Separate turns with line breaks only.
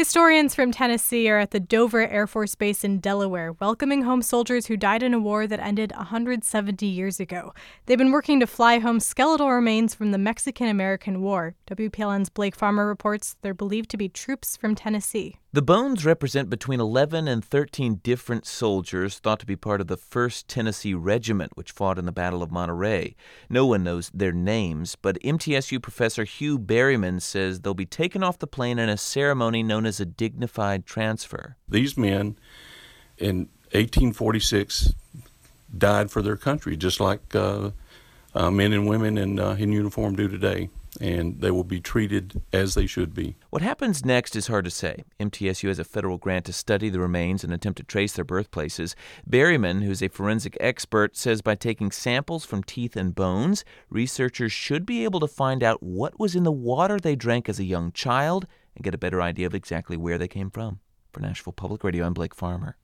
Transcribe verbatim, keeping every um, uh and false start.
Historians from Tennessee are at the Dover Air Force Base in Delaware, welcoming home soldiers who died in a war that ended one hundred seventy years ago. They've been working to fly home skeletal remains from the Mexican-American War. W P L N's Blake Farmer reports they're believed to be troops from Tennessee.
The bones represent between eleven and thirteen different soldiers thought to be part of the first Tennessee Regiment, which fought in the Battle of Monterey. No one knows their names, but M T S U professor Hugh Berryman says they'll be taken off the plane in a ceremony known as a dignified transfer.
These men in eighteen forty-six died for their country, just like uh, uh, men and women in, uh, in uniform do today. And they will be treated as they should be.
What happens next is hard to say. M T S U has a federal grant to study the remains and attempt to trace their birthplaces. Berryman, who's a forensic expert, says by taking samples from teeth and bones, researchers should be able to find out what was in the water they drank as a young child and get a better idea of exactly where they came from. For Nashville Public Radio, I'm Blake Farmer.